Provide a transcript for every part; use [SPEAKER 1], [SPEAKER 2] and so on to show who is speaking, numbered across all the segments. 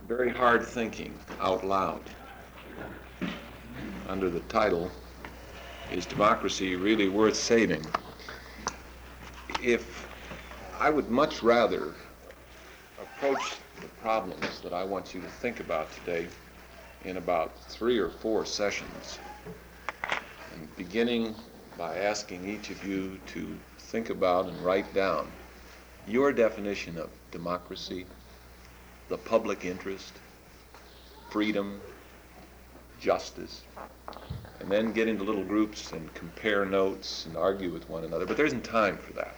[SPEAKER 1] very hard thinking out loud under the title, Is Democracy Really Worth Saving? If I would much rather approach the problems that I want you to think about today in about 3 or 4 sessions, and beginning by asking each of you to think about and write down your definition of democracy, the public interest, freedom, justice, and then get into little groups and compare notes and argue with one another. But there isn't time for that.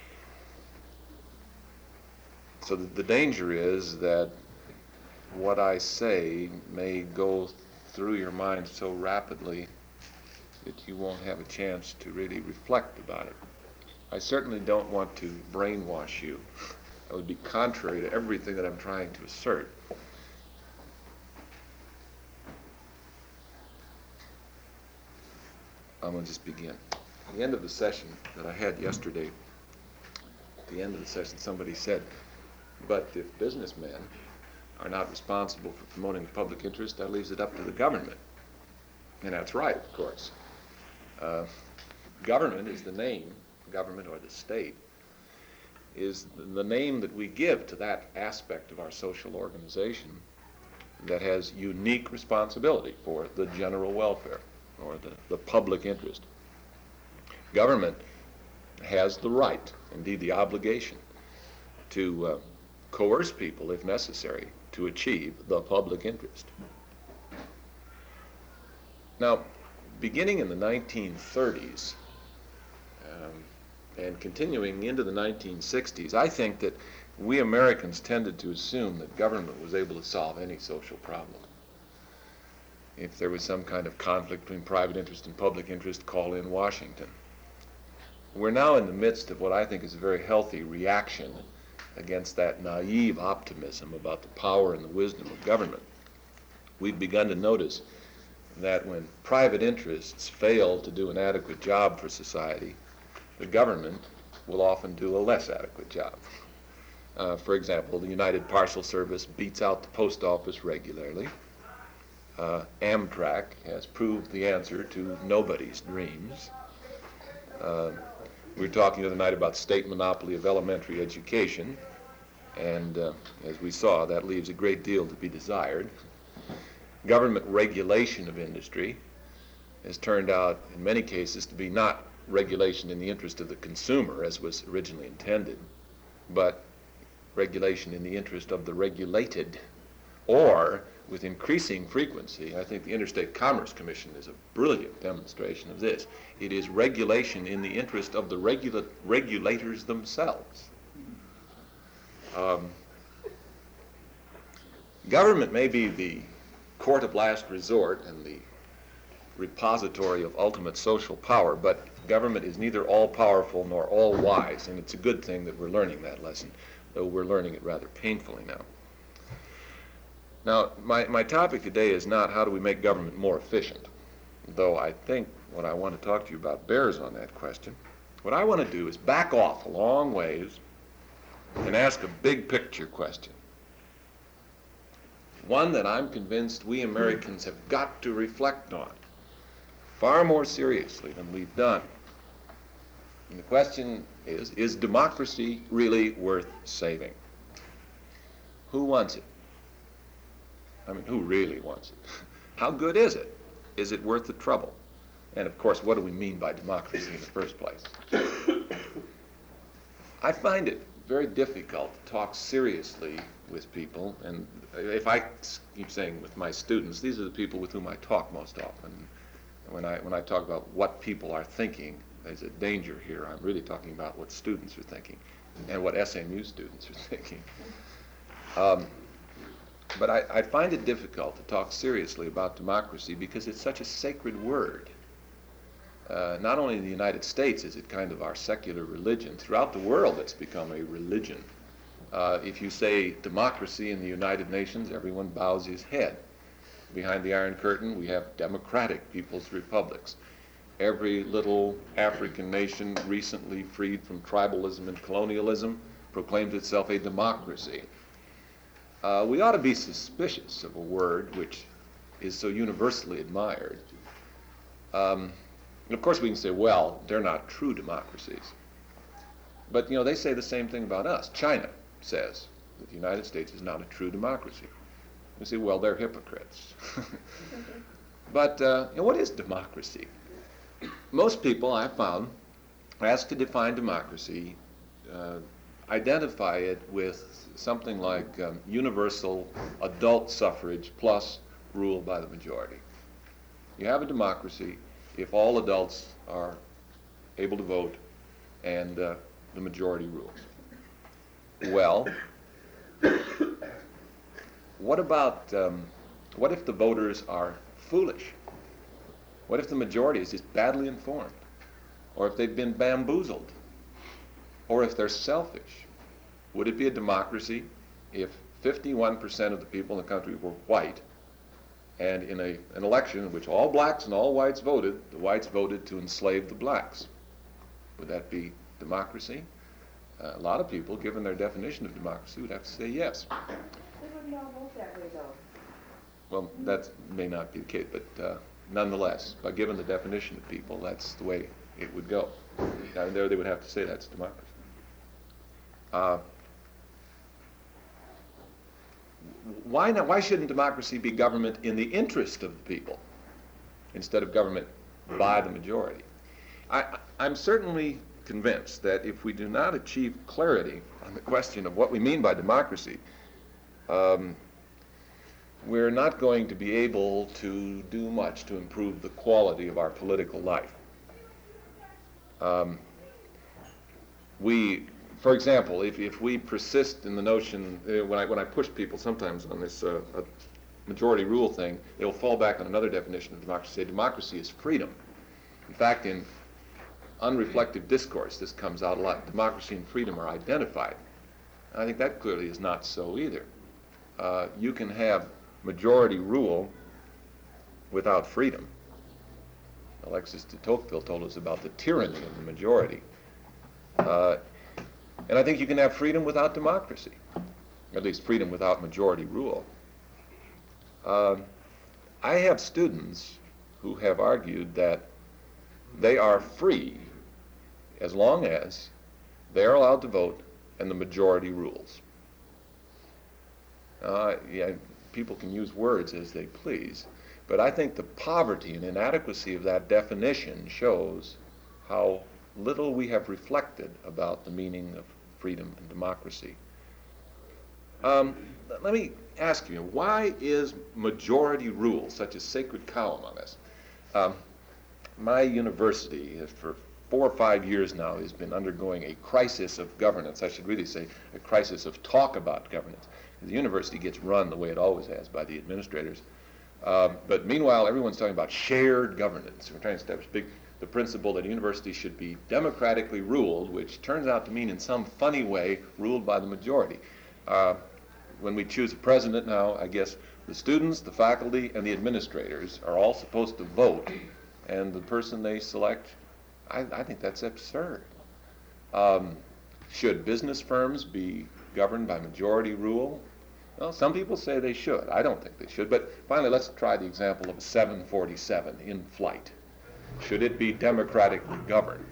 [SPEAKER 1] So the danger is that what I say may go through your mind so rapidly that you won't have a chance to really reflect about it. I certainly don't want to brainwash you. That would be contrary to everything that I'm trying to assert. I'm going to just begin. At the end of the session that I had yesterday, at the end of the session, somebody said, but if businessmen are not responsible for promoting the public interest, that leaves it up to the government. And that's right, of course. Government is the name, government or the state, is the name that we give to that aspect of our social organization that has unique responsibility for the general welfare or the public interest. Government has the right, indeed the obligation, to coerce people, if necessary, to achieve the public interest. Now, beginning in the 1930s and continuing into the 1960s, I think that we Americans tended to assume that government was able to solve any social problem. If there was some kind of conflict between private interest and public interest, call in Washington. We're now in the midst of what I think is a very healthy reaction against that naive optimism about the power and the wisdom of government. We've begun to notice that when private interests fail to do an adequate job for society, the government will often do a less adequate job. For example, the United Parcel Service beats out the post office regularly. Amtrak has proved the answer to nobody's dreams. We were talking the other night about state monopoly of elementary education, and as we saw, that leaves a great deal to be desired. Government regulation of industry has turned out, in many cases, to be not regulation in the interest of the consumer, as was originally intended, but regulation in the interest of the regulated, or with increasing frequency. I think the Interstate Commerce Commission is a brilliant demonstration of this. It is regulation in the interest of the regulators themselves. Government may be the court of last resort and the repository of ultimate social power, but government is neither all-powerful nor all-wise, and it's a good thing that we're learning that lesson, though we're learning it rather painfully now. Now, my topic today is not how do we make government more efficient, though I think what I want to talk to you about bears on that question. What I want to do is back off a long ways and ask a big picture question. One that I'm convinced we Americans have got to reflect on far more seriously than we've done. And the question is democracy really worth saving? Who wants it? I mean, who really wants it? How good is it? Is it worth the trouble? And of course, what do we mean by democracy in the first place? I find it very difficult to talk seriously with people, and if I keep saying with my students, these are the people with whom I talk most often. When I talk about what people are thinking, there's a danger here. I'm really talking about what students are thinking and what SMU students are thinking. But I find it difficult to talk seriously about democracy because it's such a sacred word. Not only in the United States is it kind of our secular religion, throughout the world it's become a religion. If you say democracy in the United Nations, everyone bows his head. Behind the Iron Curtain, we have democratic people's republics. Every little African nation recently freed from tribalism and colonialism proclaims itself a democracy. we ought to be suspicious of a word which is so universally admired. And of course, we can say, well, they're not true democracies. But, they say the same thing about us. China says that the United States is not a true democracy. We say, well, they're hypocrites. But what is democracy? Most people, I've found, asked to define democracy, identify it with something like universal adult suffrage plus rule by the majority. You have a democracy if all adults are able to vote and the majority rules. Well, what if the voters are foolish? What if the majority is just badly informed? Or if they've been bamboozled? Or if they're selfish? Would it be a democracy if 51% of the people in the country were white, and in an election in which all blacks and all whites voted, the whites voted to enslave the blacks? Would that be democracy? A lot of people, given their definition of democracy, would have to say yes.
[SPEAKER 2] They wouldn't all vote that way, though.
[SPEAKER 1] Well, that may not be the case, but nonetheless, by given the definition of people, that's the way it would go. Now, there they would have to say that's democracy. Why not? Why shouldn't democracy be government in the interest of the people instead of government by the majority? I'm certainly convinced that if we do not achieve clarity on the question of what we mean by democracy, we're not going to be able to do much to improve the quality of our political life. For example, if we persist in the notion, when I push people sometimes on this majority rule thing, they'll fall back on another definition of democracy. Say democracy is freedom. In fact, in unreflective discourse, this comes out a lot. Democracy and freedom are identified. And I think that clearly is not so either. You can have majority rule without freedom. Alexis de Tocqueville told us about the tyranny of the majority. And I think you can have freedom without democracy, at least freedom without majority rule. I have students who have argued that they are free as long as they are allowed to vote and the majority rules. People can use words as they please, but I think the poverty and inadequacy of that definition shows how little we have reflected about the meaning of freedom and democracy. Let me ask you, why is majority rule such a sacred cow among us? My university, for 4 or 5 years now, has been undergoing a crisis of governance. I should really say a crisis of talk about governance. The university gets run the way it always has by the administrators. But meanwhile, everyone's talking about shared governance. We're trying to establish the principle that a university should be democratically ruled, which turns out to mean in some funny way ruled by the majority. When we choose a president now, I guess the students, the faculty, and the administrators are all supposed to vote, and the person they select, I think that's absurd. Should business firms be governed by majority rule? Well, some people say they should. I don't think they should. But finally, let's try the example of a 747 in flight. Should it be democratically governed?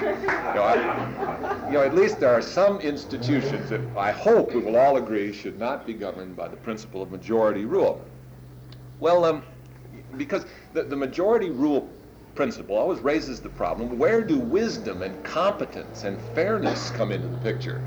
[SPEAKER 1] At least there are some institutions that I hope we will all agree should not be governed by the principle of majority rule. Well, because the majority rule principle always raises the problem, where do wisdom and competence and fairness come into the picture?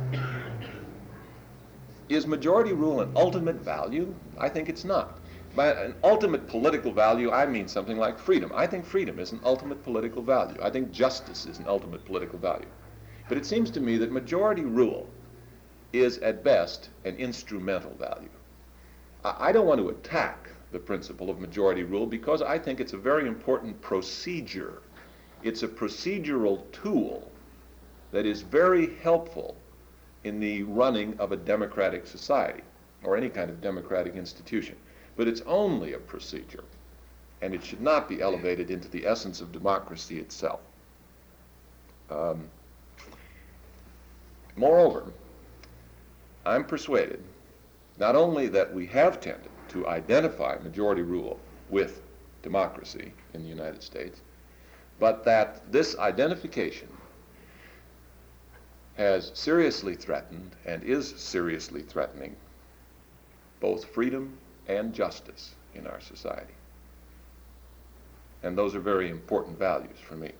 [SPEAKER 1] Is majority rule an ultimate value? I think it's not. By an ultimate political value, I mean something like freedom. I think freedom is an ultimate political value. I think justice is an ultimate political value. But it seems to me that majority rule is, at best, an instrumental value. I don't want to attack the principle of majority rule because I think it's a very important procedure. It's a procedural tool that is very helpful in the running of a democratic society or any kind of democratic institution. But it's only a procedure, and it should not be elevated into the essence of democracy itself. Moreover, I'm persuaded not only that we have tended to identify majority rule with democracy in the United States, but that this identification has seriously threatened and is seriously threatening both freedom and justice in our society. And those are very important values for me.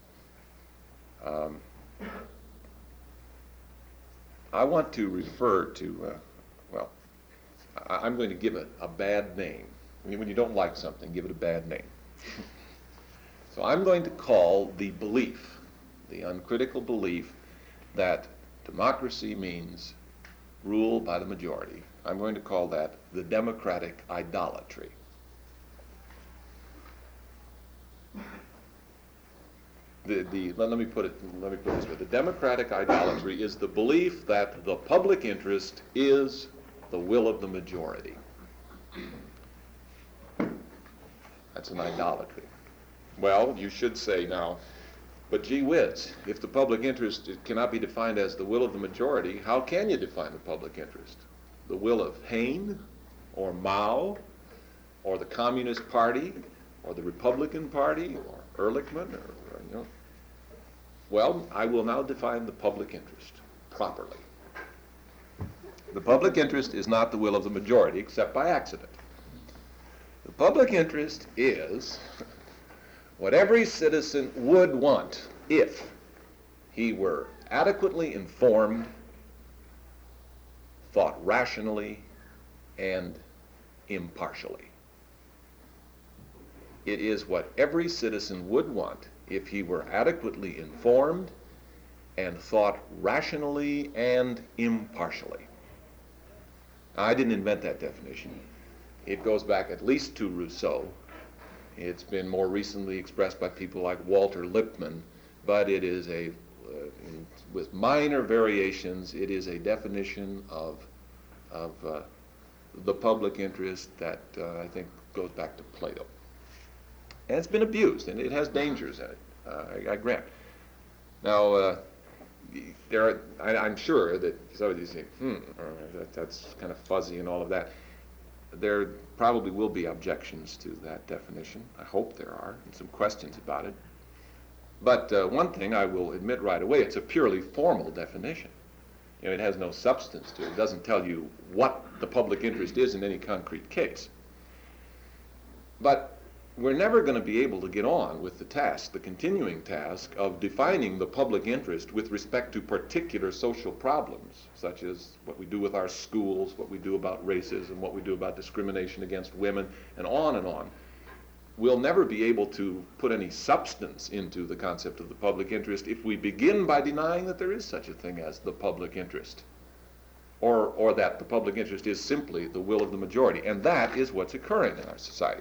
[SPEAKER 1] I want to refer to, I'm going to give it a bad name. I mean, when you don't like something, give it a bad name. So I'm going to call the belief, the uncritical belief, that democracy means rule by the majority. I'm going to call that the democratic idolatry. Let me put it this way. The democratic idolatry is the belief that the public interest is the will of the majority. That's an idolatry. Well, you should say now, but gee whiz, if the public interest cannot be defined as the will of the majority, how can you define the public interest? The will of Hayne, or Mao, or the Communist Party, or the Republican Party, or Ehrlichman, or you know? Well, I will now define the public interest properly. The public interest is not the will of the majority, except by accident. The public interest is what every citizen would want if he were adequately informed, thought rationally, and impartially. It is what every citizen would want if he were adequately informed and thought rationally and impartially. I didn't invent that definition. It goes back at least to Rousseau. It's been more recently expressed by people like Walter Lippmann, but it is with minor variations, it is a definition of the public interest that I think goes back to Plato. And it's been abused, and it has dangers in it, I grant. Now, I'm sure that some of you say, that's kind of fuzzy and all of that. There probably will be objections to that definition. I hope there are, and some questions about it. But one thing I will admit right away, it's a purely formal definition. You know, it has no substance to it. It doesn't tell you what the public interest is in any concrete case. But we're never going to be able to get on with the task, the continuing task of defining the public interest with respect to particular social problems, such as what we do with our schools, what we do about racism, what we do about discrimination against women, and on and on. We'll never be able to put any substance into the concept of the public interest if we begin by denying that there is such a thing as the public interest, or that the public interest is simply the will of the majority. And that is what's occurring in our society.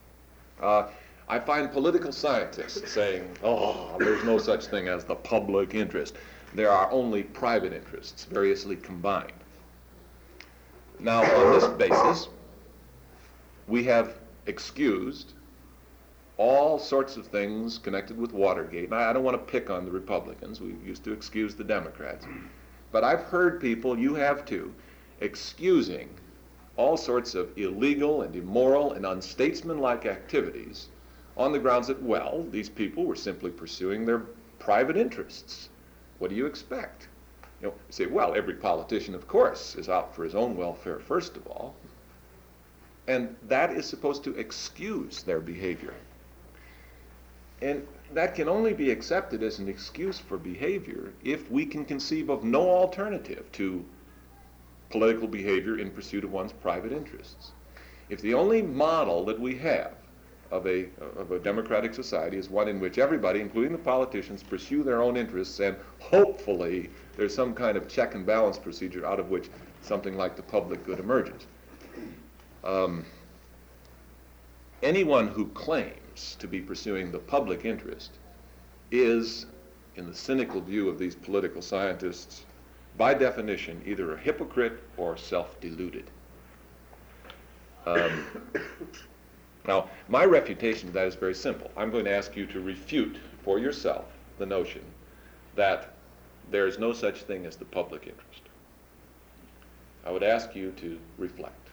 [SPEAKER 1] I find political scientists saying, there's no such thing as the public interest. There are only private interests, variously combined. Now, on this basis, we have excused all sorts of things connected with Watergate. And I don't want to pick on the Republicans. We used to excuse the Democrats. But I've heard people, you have too, excusing all sorts of illegal and immoral and unstatesmanlike activities on the grounds that, well, these people were simply pursuing their private interests. What do you expect? You say, well, every politician, of course, is out for his own welfare, first of all. And that is supposed to excuse their behavior. And that can only be accepted as an excuse for behavior if we can conceive of no alternative to political behavior in pursuit of one's private interests. If the only model that we have of a democratic society is one in which everybody, including the politicians, pursue their own interests, and hopefully there's some kind of check and balance procedure out of which something like the public good emerges. Anyone who claims to be pursuing the public interest is, in the cynical view of these political scientists, by definition, either a hypocrite or self-deluded. Now, my refutation of that is very simple. I'm going to ask you to refute for yourself the notion that there is no such thing as the public interest. I would ask you to reflect.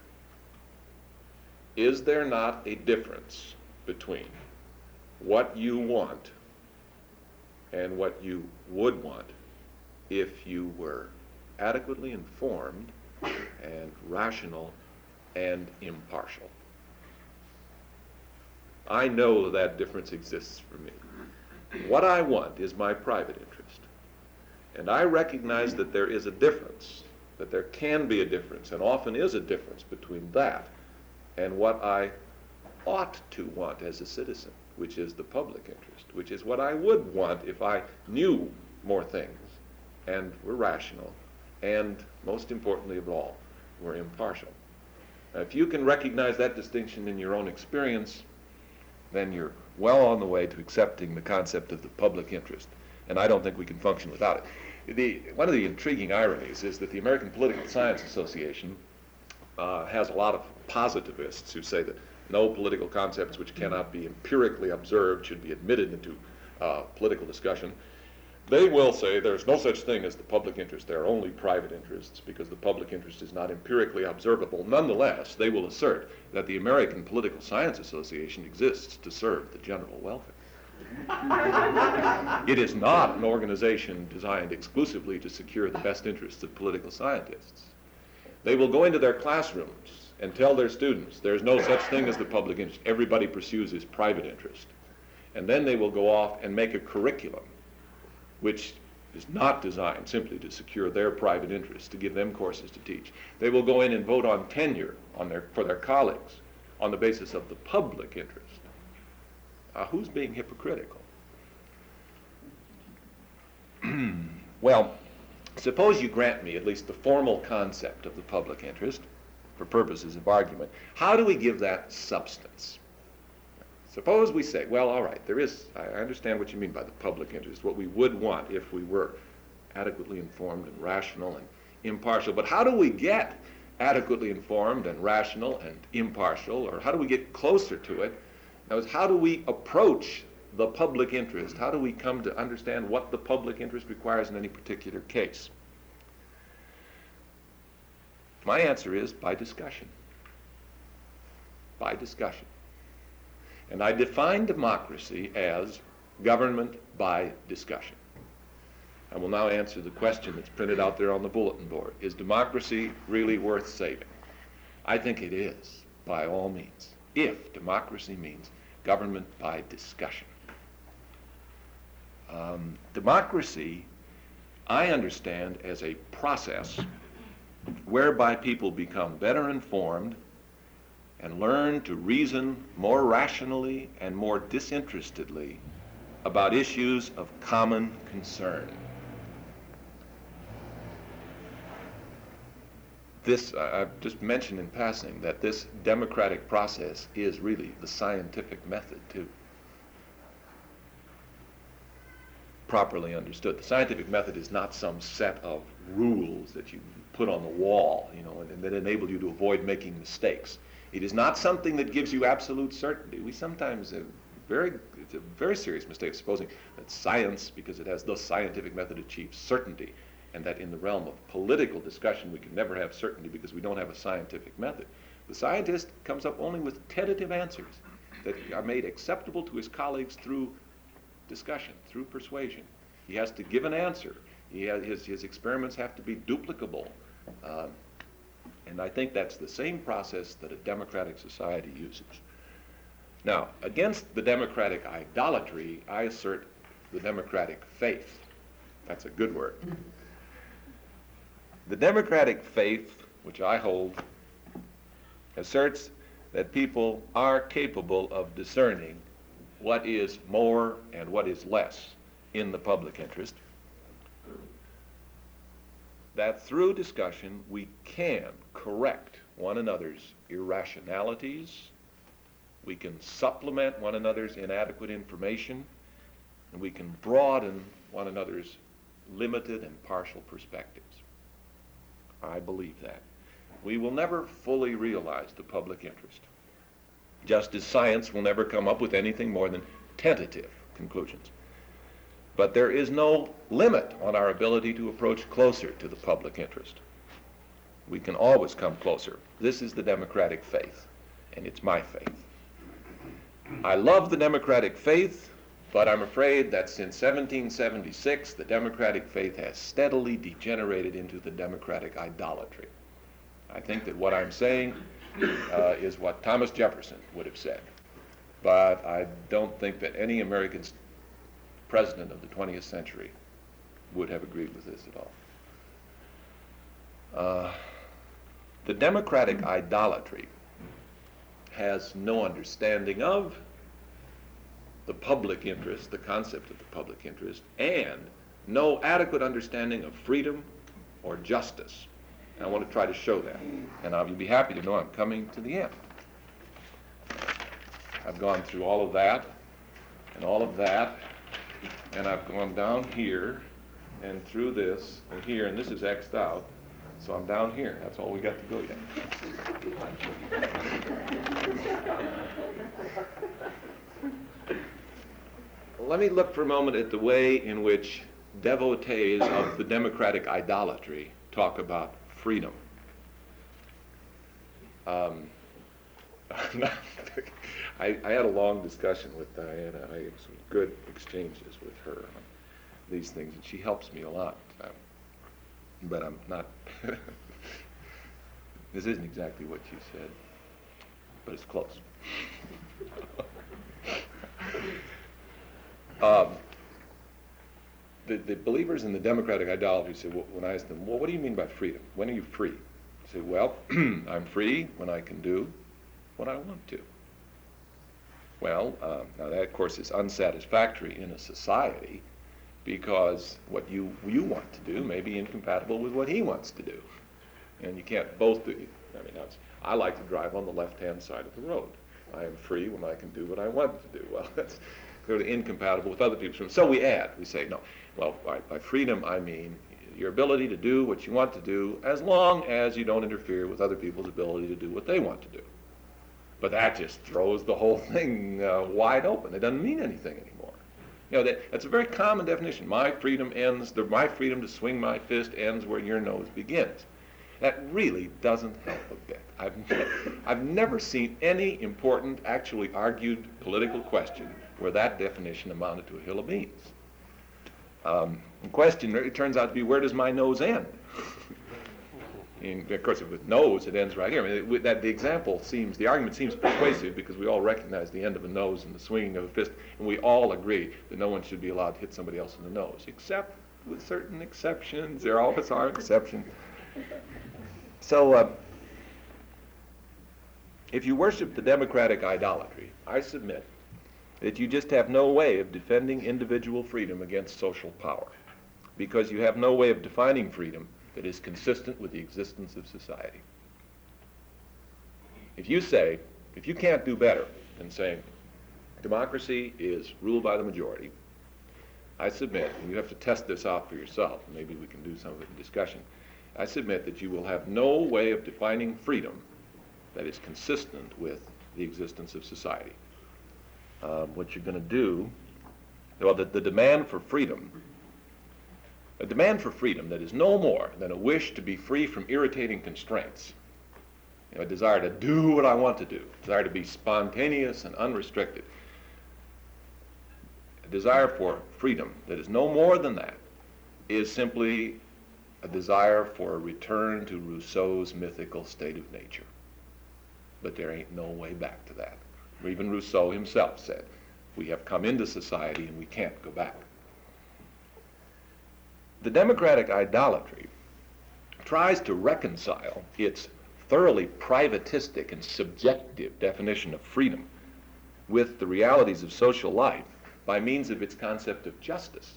[SPEAKER 1] Is there not a difference between what you want and what you would want if you were adequately informed and rational and impartial? I know that difference exists for me. What I want is my private interest. And I recognize that there is a difference, that there can be a difference, and often is a difference between that and what I ought to want as a citizen, which is the public interest, which is what I would want if I knew more things and were rational and, most importantly of all, were impartial. Now, if you can recognize that distinction in your own experience, then you're well on the way to accepting the concept of the public interest. And I don't think we can function without it. One of the intriguing ironies is that the American Political Science Association has a lot of positivists who say that no political concepts which cannot be empirically observed should be admitted into political discussion. They will say there's no such thing as the public interest. There are only private interests because the public interest is not empirically observable. Nonetheless, they will assert that the American Political Science Association exists to serve the general welfare. It is not an organization designed exclusively to secure the best interests of political scientists. They will go into their classrooms and tell their students there's no such thing as the public interest. Everybody pursues his private interest. And then they will go off and make a curriculum which is not designed simply to secure their private interests, to give them courses to teach. They will go in and vote on tenure for their colleagues on the basis of the public interest. Who's being hypocritical? Well, suppose you grant me at least the formal concept of the public interest for purposes of argument. How do we give that substance? Suppose we say, well, all right, I understand what you mean by the public interest, what we would want if we were adequately informed and rational and impartial. But how do we get adequately informed and rational and impartial, or how do we get closer to it? That is, how do we approach the public interest? How do we come to understand what the public interest requires in any particular case? My answer is by discussion. By discussion. And I define democracy as government by discussion. I will now answer the question that's printed out there on the bulletin board. Is democracy really worth saving? I think it is, by all means, if democracy means government by discussion. Democracy, I understand as a process whereby people become better informed and learn to reason more rationally and more disinterestedly about issues of common concern. I've just mentioned in passing that this democratic process is really the scientific method, too. Properly understood. The scientific method is not some set of rules that you put on the wall, and that enable you to avoid making mistakes. It is not something that gives you absolute certainty. We sometimes it's a very serious mistake supposing that science, because it has the scientific method, achieves certainty, and that in the realm of political discussion we can never have certainty because we don't have a scientific method. The scientist comes up only with tentative answers that are made acceptable to his colleagues through discussion, through persuasion. He has to give an answer. His experiments have to be duplicable. And I think that's the same process that a democratic society uses. Now, against the democratic idolatry, I assert the democratic faith. That's a good word. The democratic faith, which I hold, asserts that people are capable of discerning what is more and what is less in the public interest, that through discussion we can correct one another's irrationalities, we can supplement one another's inadequate information, and we can broaden one another's limited and partial perspectives. I believe that. We will never fully realize the public interest, just as science will never come up with anything more than tentative conclusions. But there is no limit on our ability to approach closer to the public interest. We can always come closer. This is the democratic faith, and it's my faith. I love the democratic faith, but I'm afraid that since 1776, the democratic faith has steadily degenerated into the democratic idolatry. I think that what I'm saying is what Thomas Jefferson would have said, but I don't think that any American president of the 20th century would have agreed with this at all. The democratic idolatry has no understanding of the public interest, the concept of the public interest, and no adequate understanding of freedom or justice. And I want to try to show that. And you'll be happy to know I'm coming to the end. I've gone through all of that, and I've gone down here, and through this, and here, and this is X'd out, so I'm down here. That's all we got to go yet. Let me look for a moment at the way in which devotees of the democratic idolatry talk about freedom. I had a long discussion with Diana. I had some good exchanges with her on these things, and she helps me a lot. But I'm not, this isn't exactly what she said, but it's close. The believers in the democratic idolatry say, well, when I ask them, well, what do you mean by freedom? When are you free? They say, well, I'm free when I can do what I want to. Well, now that, of course, is unsatisfactory in a society, because what you want to do may be incompatible with what he wants to do. And you can't both do. I mean, I like to drive on the left-hand side of the road. I am free when I can do what I want to do. Well, that's clearly incompatible with other people's freedom. So we add. We say, no, well, by freedom I mean your ability to do what you want to do as long as you don't interfere with other people's ability to do what they want to do. But that just throws the whole thing wide open. It doesn't mean anything anymore. You know, that's a very common definition. My freedom my freedom to swing my fist ends where your nose begins. That really doesn't help a bit. I've never seen any important, actually argued political question where that definition amounted to a hill of beans. The question, it turns out to be, where does my nose end? And of course, with nose, it ends right here. I mean, the argument seems persuasive because we all recognize the end of a nose and the swinging of a fist, and we all agree that no one should be allowed to hit somebody else in the nose, except with certain exceptions. There always are exceptions. So, if you worship the democratic idolatry, I submit that you just have no way of defending individual freedom against social power, because you have no way of defining freedom that is consistent with the existence of society. If you can't do better than saying democracy is ruled by the majority, I submit, and you have to test this out for yourself, and maybe we can do some of it in discussion, I submit that you will have no way of defining freedom that is consistent with the existence of society. What you're going to do, well, the demand for freedom, a demand for freedom that is no more than a wish to be free from irritating constraints, a desire to do what I want to do, a desire to be spontaneous and unrestricted, a desire for freedom that is no more than that, is simply a desire for a return to Rousseau's mythical state of nature. But there ain't no way back to that. Even Rousseau himself said, we have come into society and we can't go back. The democratic idolatry tries to reconcile its thoroughly privatistic and subjective definition of freedom with the realities of social life by means of its concept of justice.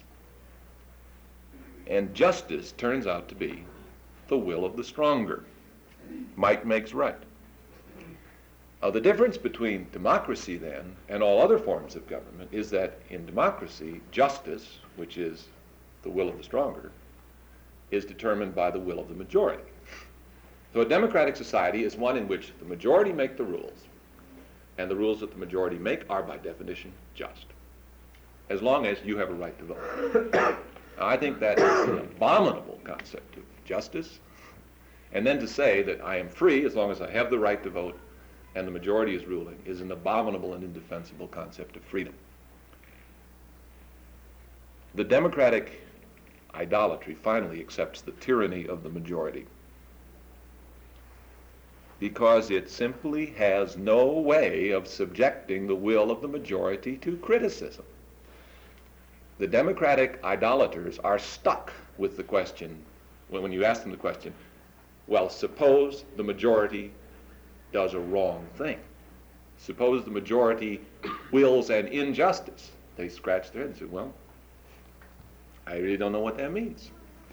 [SPEAKER 1] And justice turns out to be the will of the stronger. Might makes right. The difference between democracy, then, and all other forms of government is that in democracy, justice, which is the will of the stronger, is determined by the will of the majority. So a democratic society is one in which the majority make the rules, and the rules that the majority make are, by definition, just, as long as you have a right to vote. I think that is an abominable concept of justice, And then to say that I am free as long as I have the right to vote and the majority is ruling is an abominable and indefensible concept of freedom. The democratic idolatry finally accepts the tyranny of the majority because it simply has no way of subjecting the will of the majority to criticism. The democratic idolaters are stuck with the question, when you ask them the question, well, suppose the majority does a wrong thing. Suppose the majority wills an injustice. They scratch their head and say, well, I really don't know what that means.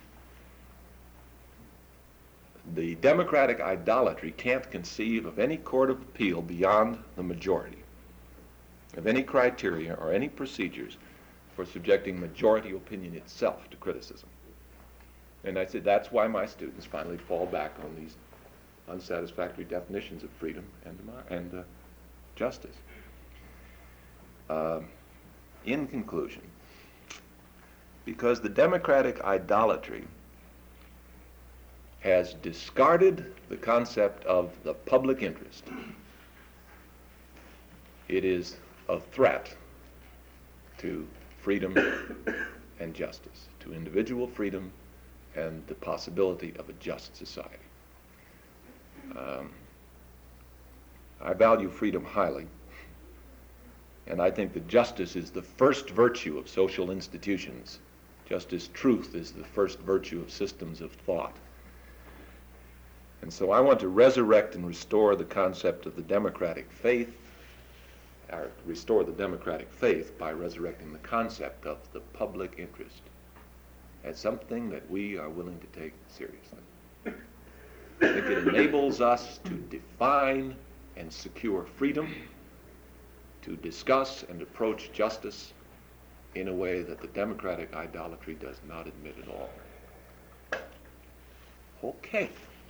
[SPEAKER 1] The democratic idolatry can't conceive of any court of appeal beyond the majority, of any criteria or any procedures for subjecting majority opinion itself to criticism. And I said that's why my students finally fall back on these unsatisfactory definitions of freedom and justice. In conclusion, because the democratic idolatry has discarded the concept of the public interest, it is a threat to freedom and justice, to individual freedom and the possibility of a just society. I value freedom highly, and I think that justice is the first virtue of social institutions, just as truth is the first virtue of systems of thought. And so I want to resurrect and restore the concept of the democratic faith, or restore the democratic faith by resurrecting the concept of the public interest as something that we are willing to take seriously. I think it enables us to define and secure freedom, to discuss and approach justice in a way that the democratic idolatry does not admit at all. Okay.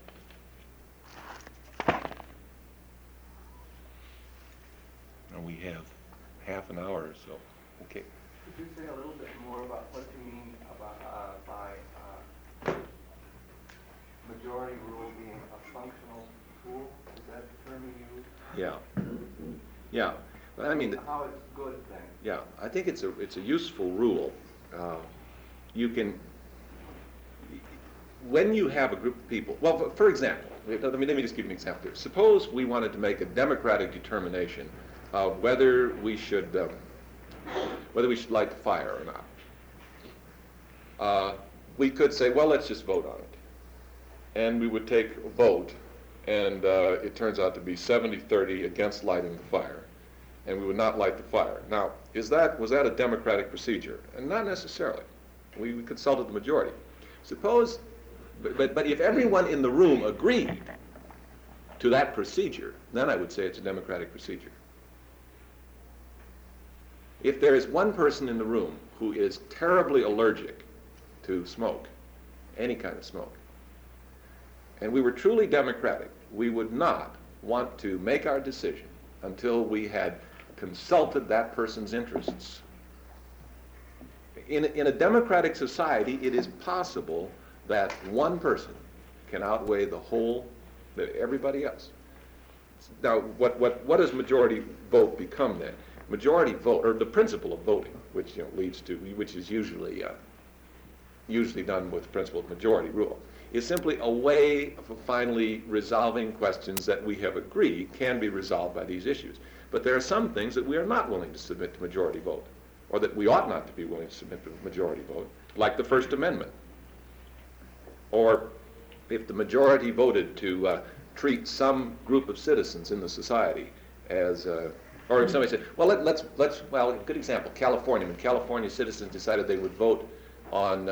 [SPEAKER 1] Now we have half an hour or so. Okay.
[SPEAKER 3] Could you say a little bit more about what you mean about by majority rule being a functional tool? Is that the term you use?
[SPEAKER 1] Yeah. Yeah. But I mean,
[SPEAKER 3] how it's good then?
[SPEAKER 1] Yeah, I think it's a useful rule. You can, when you have a group of people. Well, for example, let me just give you an example here. Suppose we wanted to make a democratic determination of whether we should light the fire or not. We could say, well, let's just vote on it, and we would take a vote, and it turns out to be 70-30 against lighting the fire, and we would not light the fire. Now, was that a democratic procedure? And not necessarily. We consulted the majority. Suppose, but if everyone in the room agreed to that procedure, then I would say it's a democratic procedure. If there is one person in the room who is terribly allergic to smoke, any kind of smoke, and we were truly democratic, we would not want to make our decision until we had consulted that person's interests. In a democratic society, it is possible that one person can outweigh everybody else. Now, what does majority vote become then? Majority vote, or the principle of voting, which which is usually done with the principle of majority rule, is simply a way of finally resolving questions that we have agreed can be resolved by these issues. But there are some things that we are not willing to submit to majority vote, or that we ought not to be willing to submit to majority vote, like the First Amendment. Or if the majority voted to treat some group of citizens in the society as, or if somebody said, well, well, good example, California. When California citizens decided they would vote on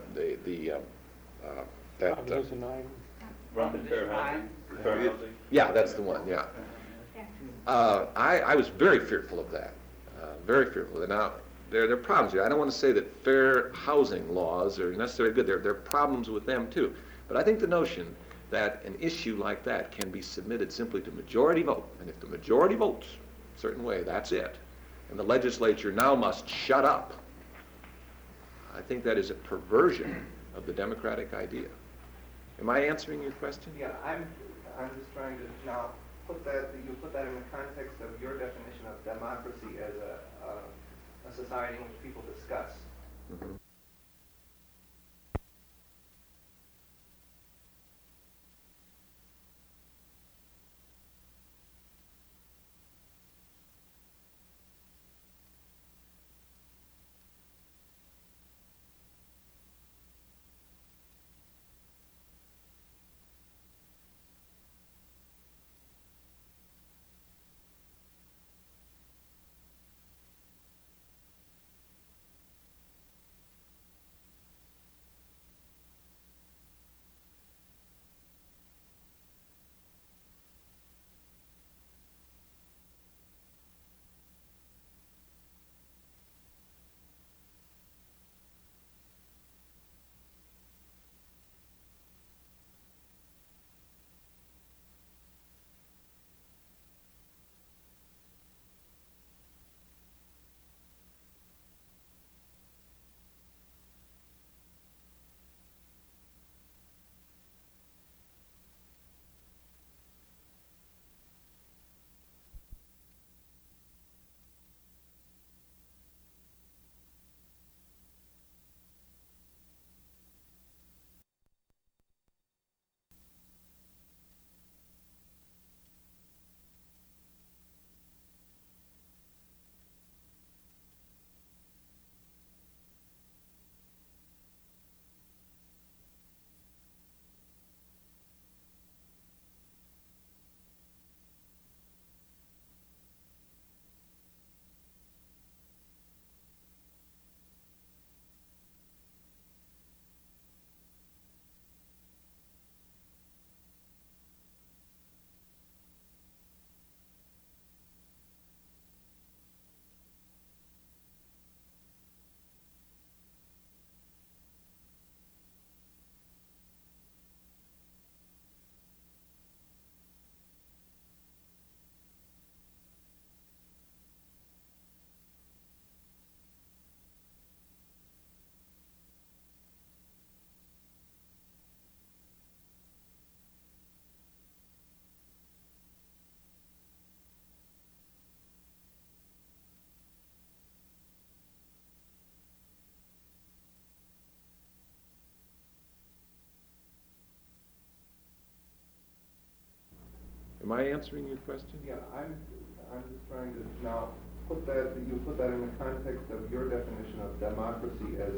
[SPEAKER 4] Proposition 9.
[SPEAKER 3] Fair housing.
[SPEAKER 1] yeah, that's the one, yeah. I was very fearful of that, very fearful of that. Now, there are problems here. I don't want to say that fair housing laws are necessarily good. There are problems with them, too. But I think the notion that an issue like that can be submitted simply to majority vote, and if the majority votes a certain way, that's it, and the legislature now must shut up, I think that is a perversion of the democratic idea. Am I answering your question?
[SPEAKER 3] Yeah, I'm just trying to now put that in the context of your definition of democracy as a society in which people discuss.
[SPEAKER 1] Mhm. Am I answering your question?
[SPEAKER 3] Yeah, I'm just trying to now put that in the context of your definition of democracy as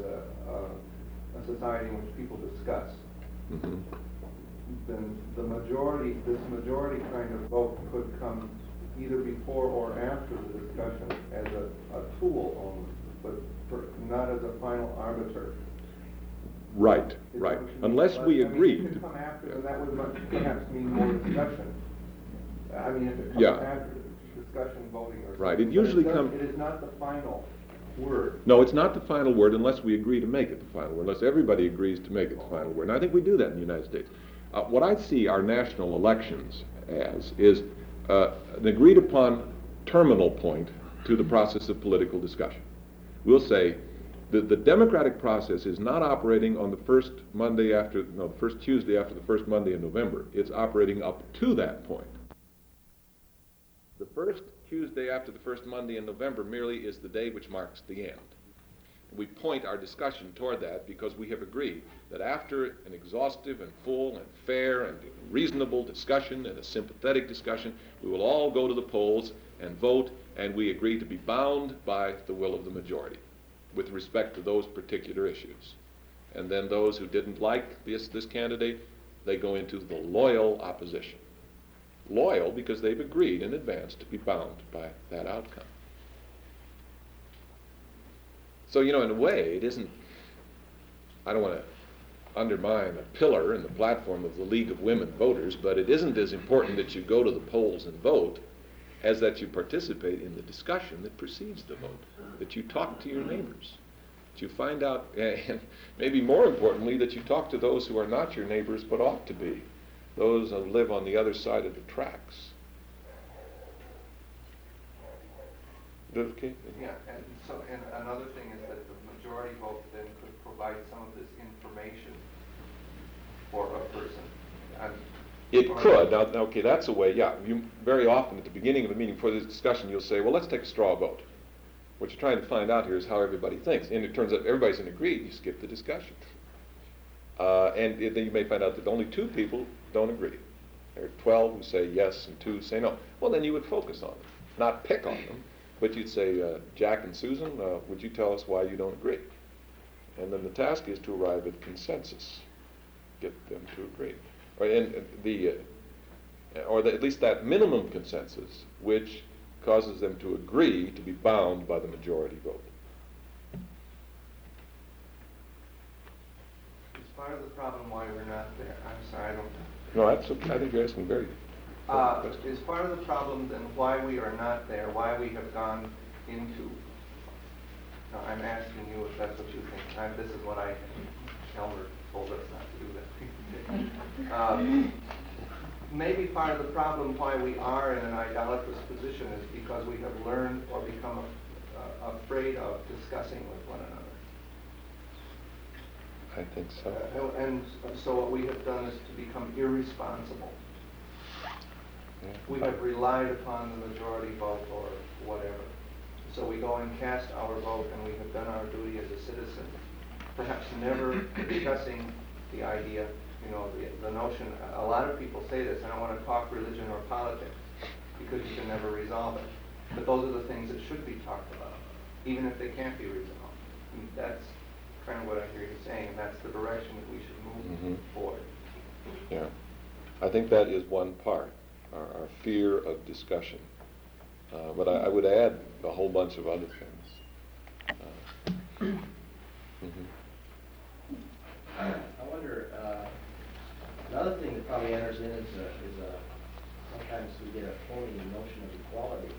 [SPEAKER 3] a society in which people discuss.
[SPEAKER 1] Mhm.
[SPEAKER 3] Then this majority kind of vote could come either before or after the discussion as a tool only, but not as a final arbiter.
[SPEAKER 1] Right,
[SPEAKER 3] Is that
[SPEAKER 1] right.
[SPEAKER 3] what you mean?
[SPEAKER 1] Unless we
[SPEAKER 3] But,
[SPEAKER 1] agreed.
[SPEAKER 3] I mean, if it come after, then that would perhaps mean more discussion. I mean, if it comes
[SPEAKER 1] Yeah.
[SPEAKER 3] after discussion, voting, or
[SPEAKER 1] Right,
[SPEAKER 3] something,
[SPEAKER 1] it usually
[SPEAKER 3] but
[SPEAKER 1] comes.
[SPEAKER 3] It is not the final word.
[SPEAKER 1] No, it's not the final word unless we agree to make it the final word, unless everybody agrees to make it the final word. And I think we do that in the United States. What I see our national elections as is an agreed upon terminal point to the process of political discussion. We'll say the democratic process is not operating on the first first Tuesday after the first Monday in November. It's operating up to that point. The first Tuesday after the first Monday in November merely is the day which marks the end. We point our discussion toward that because we have agreed that after an exhaustive and full and fair and reasonable discussion and a sympathetic discussion, we will all go to the polls and vote, and we agree to be bound by the will of the majority with respect to those particular issues. And then those who didn't like this candidate, they go into the loyal opposition. Loyal because they've agreed in advance to be bound by that outcome. So, in a way, it isn't, I don't want to undermine a pillar in the platform of the League of Women Voters, but it isn't as important that you go to the polls and vote as that you participate in the discussion that precedes the vote, that you talk to your neighbors, that you find out, and maybe more importantly, that you talk to those who are not your neighbors but ought to be, those who live on the other side of the tracks. Okay?
[SPEAKER 3] Yeah, and another thing is that the majority vote then could provide some of this information for a person.
[SPEAKER 1] It could. Now, okay, that's a way, yeah. You, very often at the beginning of a meeting for this discussion, you'll say, well, let's take a straw vote. What you're trying to find out here is how everybody thinks. And it turns out everybody's in agreed, you skip the discussion. And then you may find out that only 2 people don't agree. There are 12 who say yes and 2 who say no. Well, then you would focus on them, not pick on them, but you'd say, Jack and Susan, would you tell us why you don't agree? And then the task is to arrive at consensus, get them to agree. At least that minimum consensus, which causes them to agree to be bound by the majority vote.
[SPEAKER 3] Is part of the problem why we're not there? I'm sorry, I don't.
[SPEAKER 1] No, that's okay. I think you're asking very.
[SPEAKER 3] Is part of the problem then why we are not there? Why we have gone into? Now, I'm asking you if that's what you think. This is what Elmer told us not to do that. Maybe part of the problem why we are in an idolatrous position is because we have learned or become afraid of discussing with one another.
[SPEAKER 1] I think so.
[SPEAKER 3] And so what we have done is to become irresponsible.
[SPEAKER 1] Yeah.
[SPEAKER 3] We have relied upon the majority vote or whatever. So we go and cast our vote, and we have done our duty as a citizen, perhaps never discussing the idea, the notion. A lot of people say this, I don't want to talk religion or politics, because you can never resolve it. But those are the things that should be talked about, even if they can't be resolved. And that's kind of what I hear you saying, and that's the direction that we should move forward.
[SPEAKER 1] Yeah. I think that is one part, our fear of discussion. But I would add a whole bunch of other things.
[SPEAKER 4] I wonder, another thing that probably enters in is sometimes we get a phony notion of equality.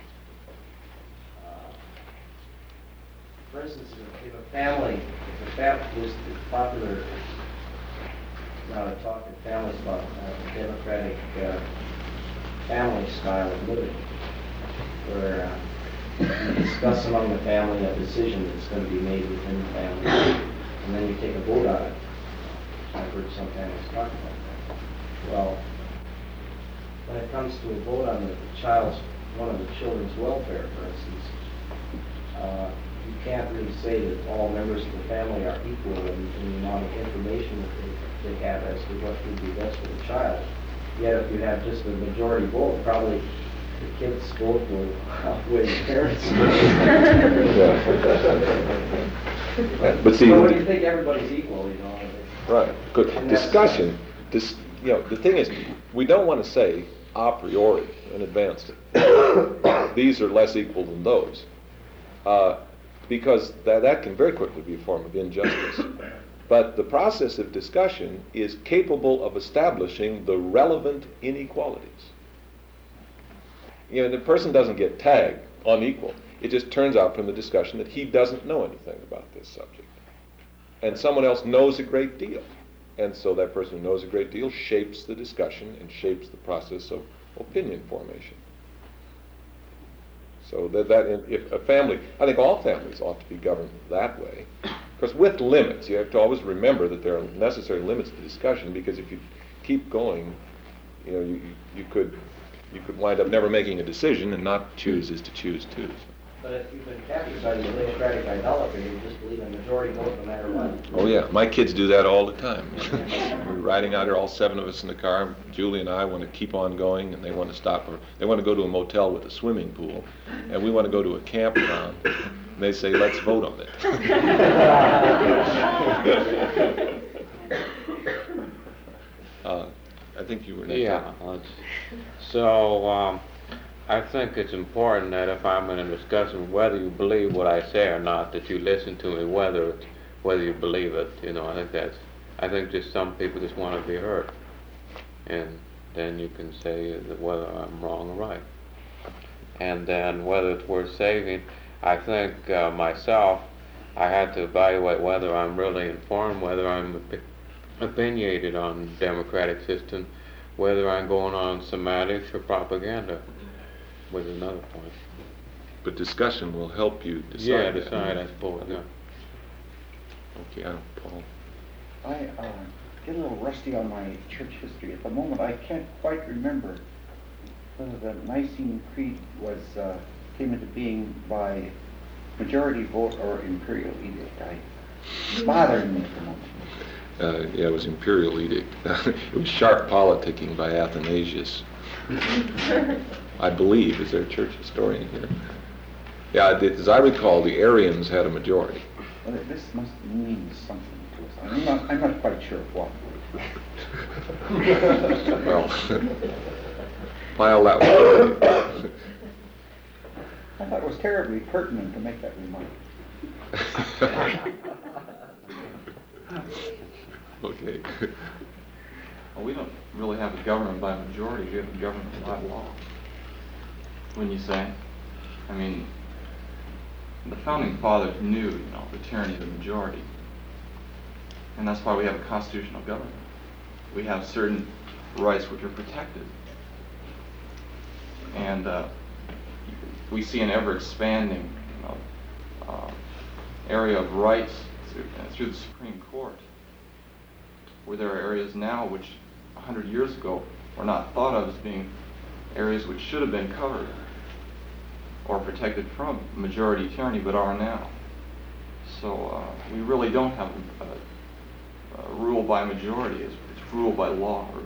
[SPEAKER 4] For instance, if a family, there's popular now to talk in families about the democratic family style of living, where you discuss among the family a decision that's going to be made within the family, and then you take a vote on it. I've heard some families talk about that. Well, when it comes to a vote on one of the children's welfare, for instance, you can't really say that all members of the family are equal in the amount of information that they have as to what would be best for the child. Yet if you have just a majority vote, probably the kids' vote will outweigh the parents'.
[SPEAKER 1] But see,
[SPEAKER 4] when you think everybody's equal,
[SPEAKER 1] right? Good discussion. The thing is, we don't want to say a priori in advance that these are less equal than those, because that can very quickly be a form of injustice. But the process of discussion is capable of establishing the relevant inequalities. The person doesn't get tagged unequal. It just turns out from the discussion that he doesn't know anything about this subject. And someone else knows a great deal. And so that person who knows a great deal shapes the discussion and shapes the process of opinion formation. So if a family, I think all families ought to be governed that way. Because with limits, you have to always remember that there are necessary limits to discussion, because if you keep going, you could wind up never making a decision, and not choose is to choose too. So.
[SPEAKER 4] But if you've been captured by the democratic idolatry, you just believe in majority vote no matter what.
[SPEAKER 1] Oh yeah, my kids do that all the time. We're riding out here, all 7 of us in the car. Julie and I want to keep on going, and they want to stop, or they want to go to a motel with a swimming pool, and we want to go to a campground. And they say, let's vote on it. I think you were next.
[SPEAKER 5] Yeah. So I think it's important that if I'm in a discussion, whether you believe what I say or not, that you listen to me, whether you believe it. I think just some people just want to be heard, and then you can say that whether I'm wrong or right, and then whether it's worth saving. I think myself, I had to evaluate whether I'm really informed, whether I'm opinionated on the democratic system, whether I'm going on semantics or propaganda, was another point.
[SPEAKER 1] But discussion will help you decide.
[SPEAKER 5] Yeah, decide, I suppose, yeah.
[SPEAKER 1] Okay, Paul.
[SPEAKER 6] get a little rusty on my church history. At the moment, I can't quite remember whether the Nicene Creed was came into being by majority vote or imperial edict. It's bothering me at the moment.
[SPEAKER 1] Yeah, it was imperial edict. It was sharp politicking by Athanasius. I believe. Is there a church historian here? Yeah, as I recall, the Arians had a majority.
[SPEAKER 6] Well, this must mean something to us. I'm not quite sure what.
[SPEAKER 1] Well, file that one.
[SPEAKER 6] I thought it was terribly pertinent to make that remark.
[SPEAKER 1] Okay.
[SPEAKER 7] Well, we don't really have a government by majority. We have a government by law. Wouldn't you say? I mean, the founding fathers knew, the tyranny of the majority, and that's why we have a constitutional government. We have certain rights which are protected, and we see an ever-expanding, area of rights through the Supreme Court, where there are areas now which 100 years ago were not thought of as being areas which should have been covered or protected from majority tyranny, but are now. So we really don't have a rule by majority. It's rule by law, really.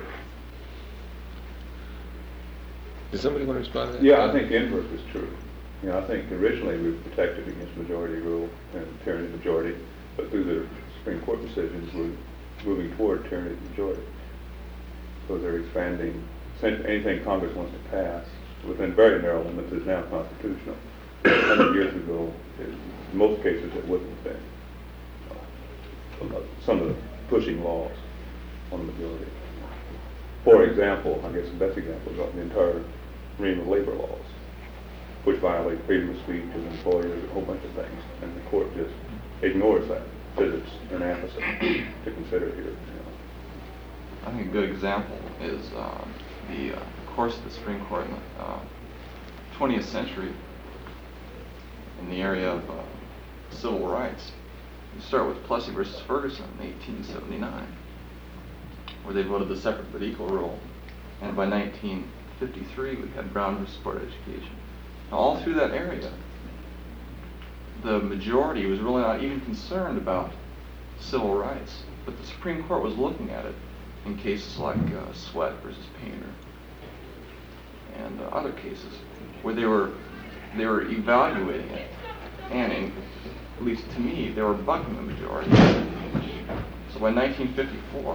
[SPEAKER 1] Does somebody want to respond to that?
[SPEAKER 8] Yeah, I think the inverse is true. I think originally we were protected against majority rule and tyranny of majority, but through the Supreme Court decisions, we're moving toward tyranny of majority. So they're expanding. Anything Congress wants to pass within very narrow limits is now constitutional. 100 years ago, in most cases, it wouldn't have been. Some of the pushing laws on the majority. For example, I guess the best example is the entire realm of labor laws, which violate freedom of speech of employers, a whole bunch of things, and the court just ignores that, says it's an opposite to consider here.
[SPEAKER 7] I think a good example is the course of the Supreme Court in the 20th century in the area of civil rights. You start with Plessy versus Ferguson in 1879, where they voted the separate but equal rule. And by 1953, we had Brown versus Board of Education. Now, all through that area, the majority was really not even concerned about civil rights, but the Supreme Court was looking at it in cases like Sweatt versus Painter and other cases where they were evaluating it, and at least to me, they were bucking the majority. So by 1954,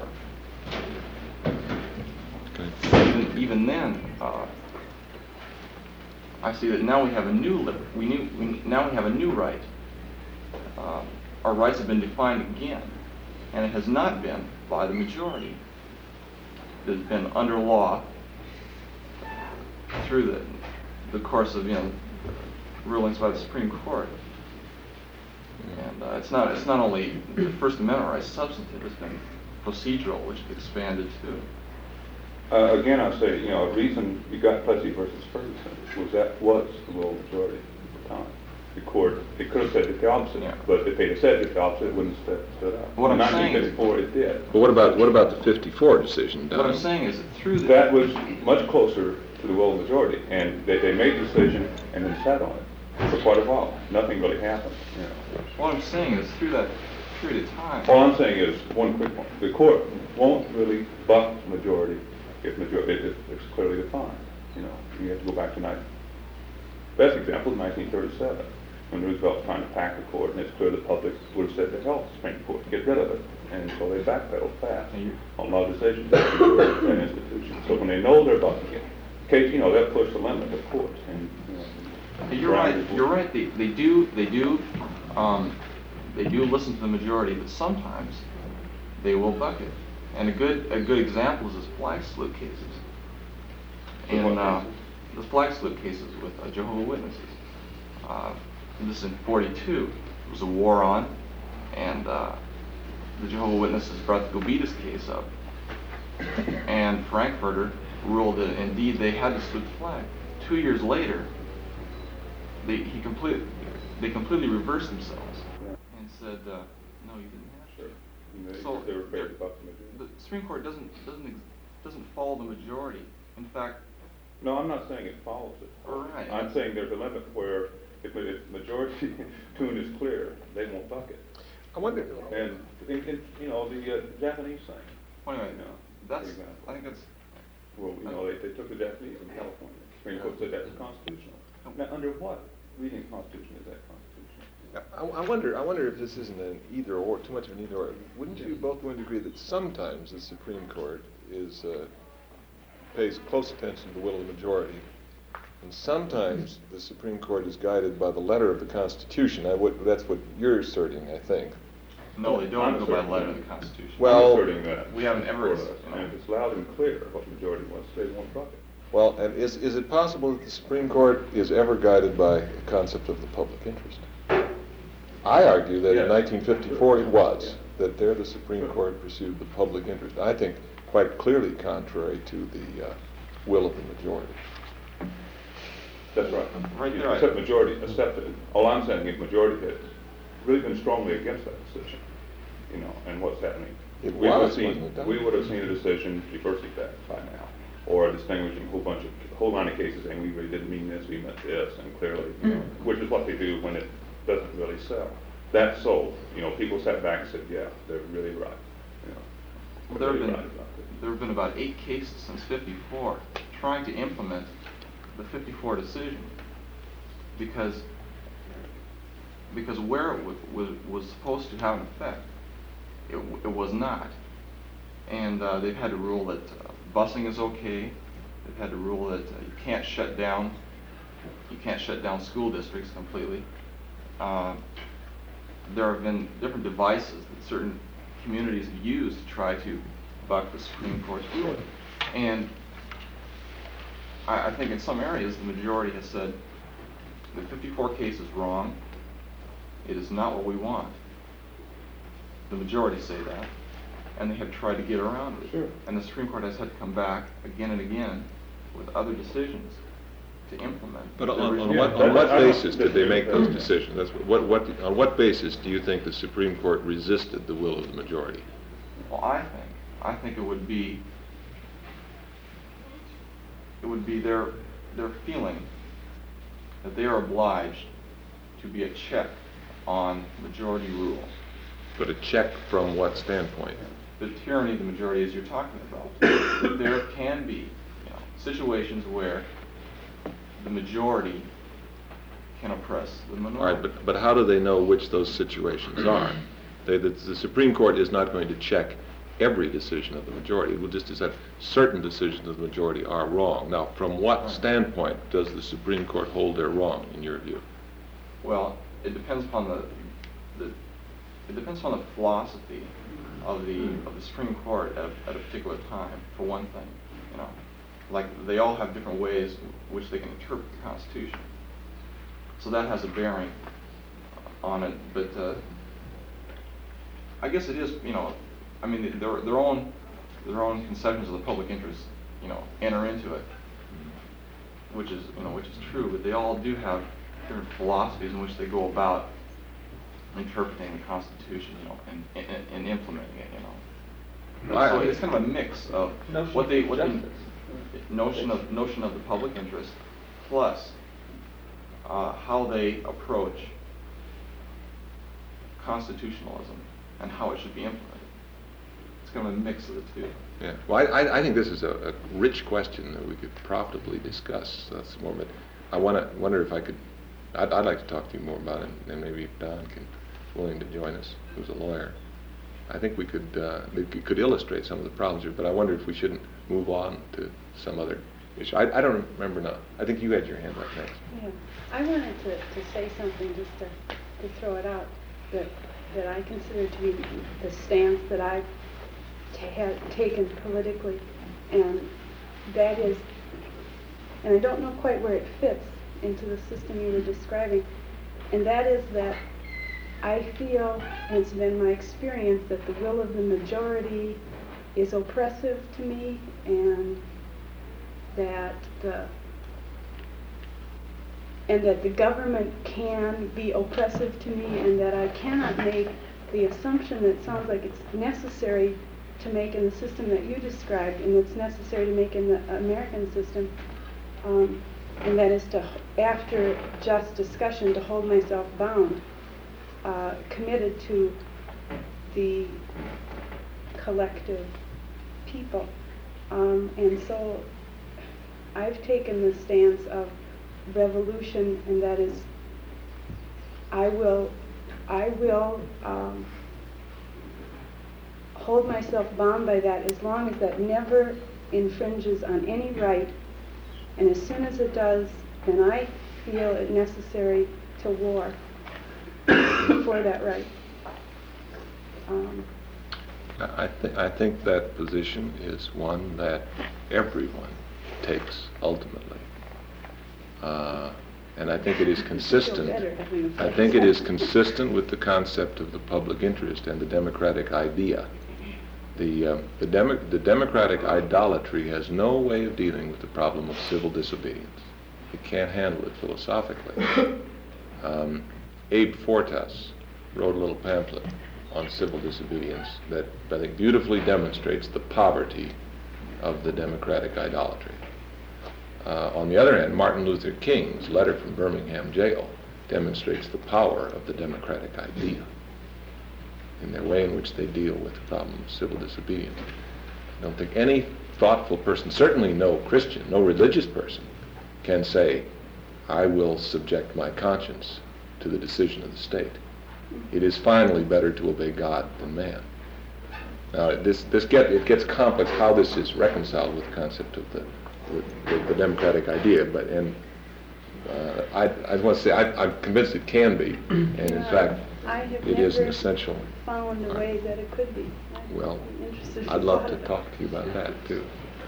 [SPEAKER 7] even then, I see that now we have a new now we have a new right. Our rights have been defined again, and it has not been by the majority. It has been under law through the course of rulings by the Supreme Court. And it's not only the First Amendment rights substantive; it's been procedural, which has expanded too.
[SPEAKER 8] Again, I say, a reason you got Plessy versus Ferguson was the rule of majority at the time. The court, it could have said it the opposite, but if they had said it the opposite, it wouldn't have stood up.
[SPEAKER 7] What
[SPEAKER 8] in
[SPEAKER 7] I'm saying
[SPEAKER 8] 1954, it did.
[SPEAKER 1] But what about the 54 decision, Don?
[SPEAKER 7] What I'm saying is that through
[SPEAKER 8] that was much closer to the will of the majority, and they made the decision and then sat on it for quite a while. Nothing really happened.
[SPEAKER 7] What I'm saying is through that period of time.
[SPEAKER 8] All I'm saying is one quick one: the court won't really buck majority if it's clearly defined. You have to go back to best example is 1937, when Roosevelt was trying to pack the court, and it's clear the public would have said to hell, Supreme Court, get rid of it, and so they backpedaled fast on a lot of decisions and institutions. So when they know they're bucking it, they'll push the limit of courts. And
[SPEAKER 7] you're right. They do listen to the majority, but sometimes they will buck it. And a good example is the flag salute cases. And the flag salute cases with Jehovah's Witnesses. This is in '42. It was a war on, and the Jehovah's Witnesses brought the Gobetas case up. And Frankfurter ruled that indeed they had to salute the flag. 2 years later, they completely reversed themselves and said, no, you didn't have to. So
[SPEAKER 8] They're afraid to buck the majority.
[SPEAKER 7] the Supreme Court doesn't follow the majority. In fact,
[SPEAKER 8] No, I'm not saying it follows it.
[SPEAKER 7] Right.
[SPEAKER 8] I'm saying there's a limit where if majority tune is clear, they won't buck it.
[SPEAKER 1] I wonder,
[SPEAKER 8] And, you know, the Japanese thing.
[SPEAKER 7] well, anyway,
[SPEAKER 8] You know,
[SPEAKER 7] that's,
[SPEAKER 8] for example.
[SPEAKER 7] I think that's,
[SPEAKER 8] Well, you know, they took the Japanese in California. Supreme Court said that's constitutional. Now, under what reading of Constitution is that constitutional?
[SPEAKER 1] I wonder if this isn't an either or, too much of an either or. Wouldn't you both going to agree that sometimes the Supreme Court pays close attention to the will of the majority, and sometimes the Supreme Court is guided by the letter of the Constitution? That's what you're asserting, I think.
[SPEAKER 7] no, they don't
[SPEAKER 8] I'm
[SPEAKER 7] go by
[SPEAKER 8] asserting
[SPEAKER 7] letter of
[SPEAKER 8] that.
[SPEAKER 7] the Constitution.
[SPEAKER 1] Well-
[SPEAKER 8] I'm asserting that.
[SPEAKER 7] We haven't ever,
[SPEAKER 8] For us.
[SPEAKER 7] you know.
[SPEAKER 8] And if it's loud and clear what the majority wants, they won't buck it.
[SPEAKER 1] Well, and is it possible that the Supreme Court is ever guided by a concept of the public interest? I argue that in
[SPEAKER 8] Yes.
[SPEAKER 1] 1954 it was, that there the Supreme Court pursued the public interest. I think quite clearly contrary to the will of the majority.
[SPEAKER 8] That's right.
[SPEAKER 7] Right there,
[SPEAKER 8] Except majority accepted. All I'm saying is majority has really been strongly against that decision, you know, and what's happening.
[SPEAKER 1] It
[SPEAKER 8] We would have
[SPEAKER 1] was,
[SPEAKER 8] seen-
[SPEAKER 1] wasn't it, Don?
[SPEAKER 8] We would have seen a decision reversing that by now, or distinguishing a whole line of cases saying we really didn't mean this, we meant this, and clearly, you know, which is what they do when it doesn't really sell. That's so, you know, people sat back and said, yeah, they're really right, you know.
[SPEAKER 7] Well,
[SPEAKER 8] They're really right about it.
[SPEAKER 7] there have been about 8 cases since '54 trying to implement the '54 decision, because where it was supposed to have an effect, it was not. And they've had to rule that busing is okay. They've had to rule that you can't shut down school districts completely. There have been different devices that certain communities have used to try to buck the Supreme Court's ruling. And I think in some areas the majority has said the 54 case is wrong. It is not what we want. The majority say that, and they have tried to get around it.
[SPEAKER 8] Sure.
[SPEAKER 7] And the Supreme Court has had to come back again and again with other decisions to implement.
[SPEAKER 1] But
[SPEAKER 7] the
[SPEAKER 1] on
[SPEAKER 7] original-
[SPEAKER 1] what
[SPEAKER 8] I don't
[SPEAKER 1] basis did they make those
[SPEAKER 8] disagree with that.
[SPEAKER 1] decisions? On what basis do you think the Supreme Court resisted the will of the majority?
[SPEAKER 7] Well, I think it would be their feeling that they are obliged to be a check on majority rule.
[SPEAKER 1] But a check from what standpoint?
[SPEAKER 7] The tyranny of the majority, as you're talking about, that there can be, you know, situations where the majority can oppress the
[SPEAKER 1] All
[SPEAKER 7] minority.
[SPEAKER 1] right, but how do they know which those situations are? The Supreme Court is not going to check every decision of the majority. It will just decide certain decisions of the majority are wrong. Now, from what standpoint does the Supreme Court hold they're wrong, in your view?
[SPEAKER 7] Well, it depends upon the philosophy of the Supreme Court at a particular time. For one thing, you know, like they all have different ways in which they can interpret the Constitution. So that has a bearing on it. But I guess it is, you know, I mean, their own conceptions of the public interest, you know, enter into it, which is true. But they all do have different philosophies in which they go about interpreting the Constitution, you know, and implementing it, you know. So it's kind of a mix of notion of the public interest, plus how they approach constitutionalism and how it should be implemented. It's kind of a mix of the two.
[SPEAKER 1] Yeah. Well, I think this is a rich question that we could profitably discuss. So that's more. But I wonder if I could. I'd like to talk to you more about it, and maybe if Don is willing to join us, who's a lawyer. I think we could illustrate some of the problems here. But I wonder if we shouldn't move on to some other issue. I don't remember now. I think you had your hand up next.
[SPEAKER 9] Yeah, I wanted to say something just to throw it out that I consider to be the stance that I've taken politically, and that is, and I don't know quite where it fits into the system you were describing, and that is that I feel, and it's been my experience, that the will of the majority is oppressive to me, and that the government can be oppressive to me, and that I cannot make the assumption that it sounds like it's necessary to make in the system that you described, and it's necessary to make in the American system, and that is to, after just discussion, to hold myself bound, committed to the collective people. And so I've taken the stance of revolution, and that is, I will hold myself bound by that as long as that never infringes on any right, and as soon as it does, then I feel it necessary to war for that right.
[SPEAKER 1] I think that position is one that everyone takes ultimately. And I think it is consistent. I think it is consistent with the concept of the public interest and the democratic idea. The democratic idolatry has no way of dealing with the problem of civil disobedience. It can't handle it philosophically. Abe Fortas wrote a little pamphlet on civil disobedience that I think beautifully demonstrates the poverty of the democratic idolatry. On the other hand, Martin Luther King's letter from Birmingham jail demonstrates the power of the democratic idea in their way in which they deal with the problem of civil disobedience. I don't think any thoughtful person, certainly no Christian, no religious person, can say, I will subject my conscience to the decision of the state. It is finally better to obey God than man. Now, it gets complex how this is reconciled with the concept of the democratic idea, but I want to say I'm convinced it can be, and in fact, it is an essential.
[SPEAKER 9] Found a way that it could be.
[SPEAKER 1] Well,
[SPEAKER 9] I'm interested in
[SPEAKER 1] I'd love to
[SPEAKER 9] thought of
[SPEAKER 1] talk to you about that too.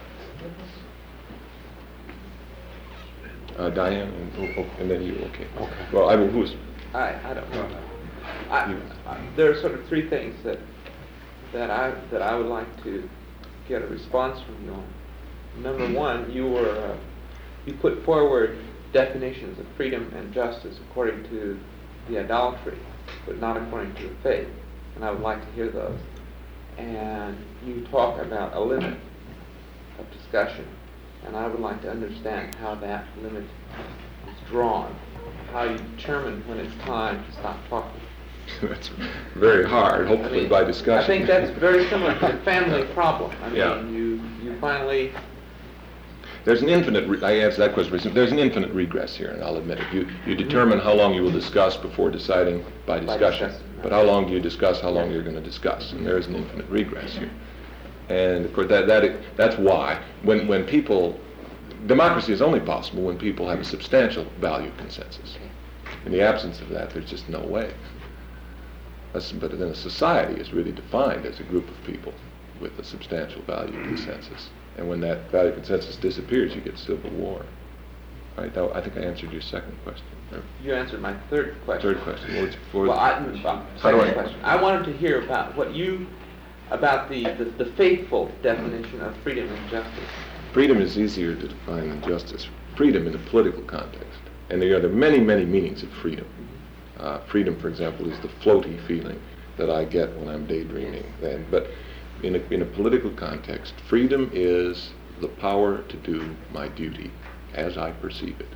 [SPEAKER 1] Diane, and then you. Okay.
[SPEAKER 10] Okay.
[SPEAKER 1] Well, who's?
[SPEAKER 10] I don't know. There are sort of three things that I would like to get a response from you on. Number one, you put forward definitions of freedom and justice according to the idolatry, but not according to the faith, and I would like to hear those. And you talk about a limit of discussion, and I would like to understand how that limit is drawn, how you determine when it's time to stop talking.
[SPEAKER 1] That's very hard, hopefully by discussion.
[SPEAKER 10] I think that's very similar to the family problem. I mean,
[SPEAKER 1] Yeah.
[SPEAKER 10] you finally...
[SPEAKER 1] There's an infinite, I answer that question, there's an infinite regress here, and I'll admit it. You determine how long you will discuss before deciding by discussion. But how long do you discuss, how long you're going to discuss, and there is an infinite regress here. And of course, that's why, when people, democracy is only possible when people have a substantial value consensus. In the absence of that, there's just no way. But then a society is really defined as a group of people with a substantial value consensus. And when that value consensus disappears, you get civil war. All right, now, I think I answered your second question.
[SPEAKER 10] You answered my third question.
[SPEAKER 1] Third question.
[SPEAKER 10] Second question. I wanted to hear about about the faithful definition of freedom and justice.
[SPEAKER 1] Freedom is easier to define than justice. Freedom in a political context. And there are many, many meanings of freedom. Freedom, for example, is the floaty feeling that I get when I'm daydreaming. But in a political context, freedom is the power to do my duty as I perceive it.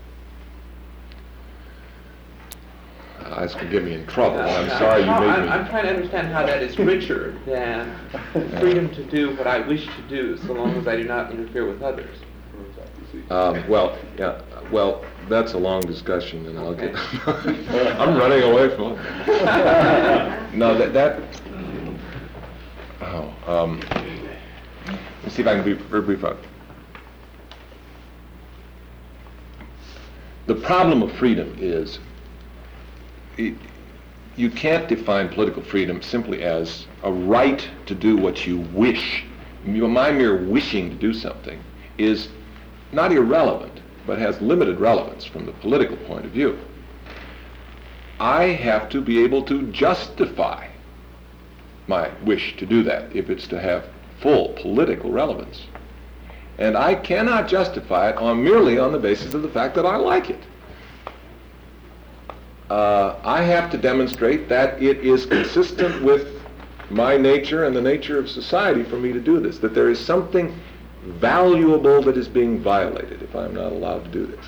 [SPEAKER 1] That's going to get me in trouble. I'm sorry you made me...
[SPEAKER 10] I'm trying to understand how that is richer than freedom to do what I wish to do, so long as I do not interfere with others.
[SPEAKER 1] Well, that's a long discussion, and I'll get... I'm running away from it. No, let's see if I can be very brief on it. The problem of freedom is you can't define political freedom simply as a right to do what you wish. My mere wishing to do something is not irrelevant, but has limited relevance from the political point of view. I have to be able to justify my wish to do that if it's to have full political relevance. And I cannot justify it merely on the basis of the fact that I like it. I have to demonstrate that it is consistent with my nature and the nature of society for me to do this, that there is something valuable that is being violated if I'm not allowed to do this.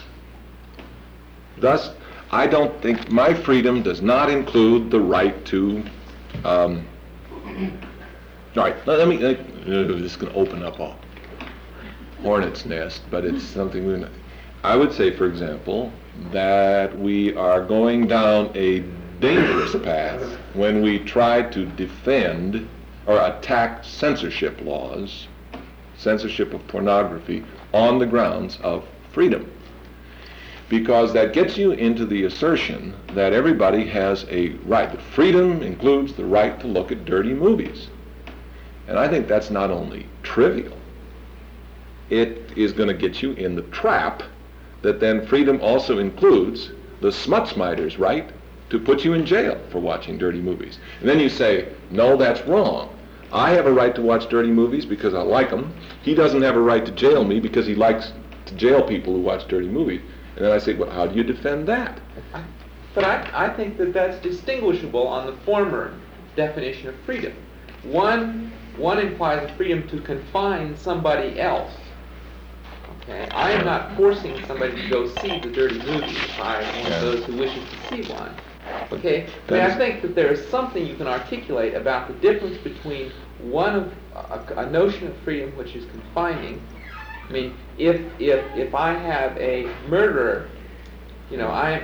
[SPEAKER 1] Thus, I don't think my freedom does not include the right to, all right, let me, this is going to open up a hornet's nest, but it's something I would say, for example, that we are going down a dangerous path when we try to defend or attack censorship laws, censorship of pornography, on the grounds of freedom. Because that gets you into the assertion that everybody has a right, that freedom includes the right to look at dirty movies. And I think that's not only trivial, it is going to get you in the trap that then freedom also includes the smutsmiter's right to put you in jail for watching dirty movies. And then you say, no, that's wrong. I have a right to watch dirty movies because I like them. He doesn't have a right to jail me because he likes to jail people who watch dirty movies. And then I say, well, how do you defend that?
[SPEAKER 10] But I think that that's distinguishable on the former definition of freedom. One implies a freedom to confine somebody else. Okay? I am not forcing somebody to go see the dirty movie if I am one of those who wishes to see one. Okay? But I think that there is something you can articulate about the difference between a notion of freedom which is confining. I mean, if I have a murderer, and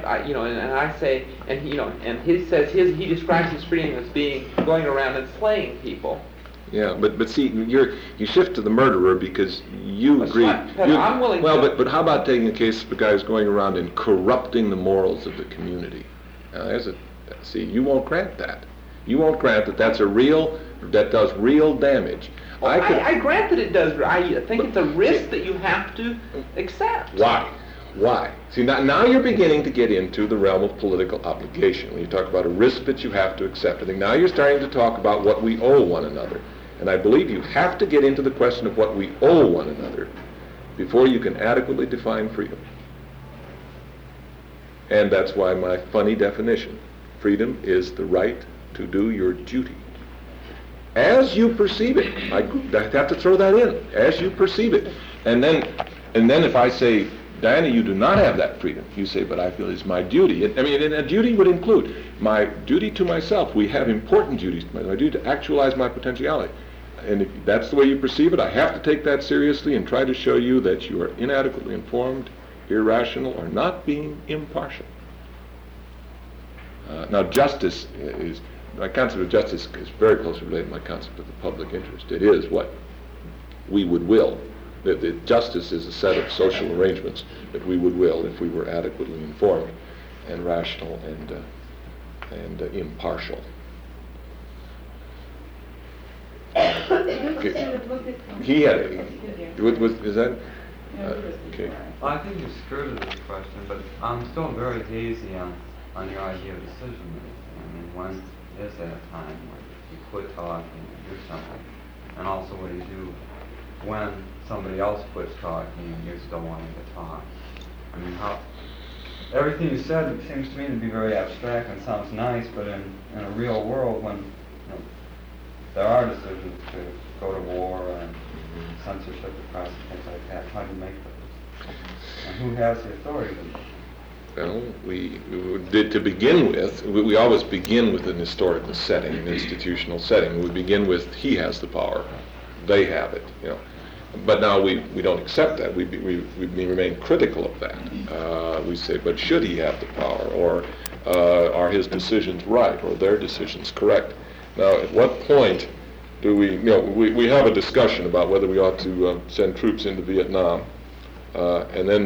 [SPEAKER 10] I say, and he says he describes his freedom as being going around and slaying people.
[SPEAKER 1] Yeah, but see, you shift to the murderer because you agree.
[SPEAKER 10] I'm willing.
[SPEAKER 1] Well, but how about taking a case of a guy who's going around and corrupting the morals of the community? Now, see, you won't grant that. You won't grant that that does real damage.
[SPEAKER 10] Well, I grant that it does. I think it's a risk that you have to accept.
[SPEAKER 1] Why? See, now you're beginning to get into the realm of political obligation. When you talk about a risk that you have to accept, I think now you're starting to talk about what we owe one another. And I believe you have to get into the question of what we owe one another before you can adequately define freedom. And that's why my funny definition, freedom is the right to do your duty. As you perceive it. I have to throw that in. As you perceive it. And then if I say, Diana, you do not have that freedom. You say, but I feel it's my duty. And a duty would include my duty to myself. We have important duties. My duty to actualize my potentiality. And if that's the way you perceive it, I have to take that seriously and try to show you that you are inadequately informed, irrational, or not being impartial. Now, justice is, my concept of justice is very closely related to my concept of the public interest. It is what we would will. That justice is a set of social arrangements that we would will if we were adequately informed and rational and impartial. Okay. He had it. Is that? Okay.
[SPEAKER 11] Well, I think you skirted this question, but I'm still very hazy on your idea of decision making. I mean, when is there a time when you quit talking and do something? And also what do you do when somebody else quits talking and you're still wanting to talk? I mean, everything you said seems to me to be very abstract and sounds nice, but in a real world when there are decisions to go to war and censorship across and things like that, how do you make those? And who has the authority to make them?
[SPEAKER 1] Well, we to begin with, we always begin with an historical setting, an institutional setting. We begin with he has the power, they have it, But now we don't accept that. We remain critical of that. We say, but should he have the power, or are his decisions right, or their decisions correct? Now, at what point do we have a discussion about whether we ought to send troops into Vietnam, and then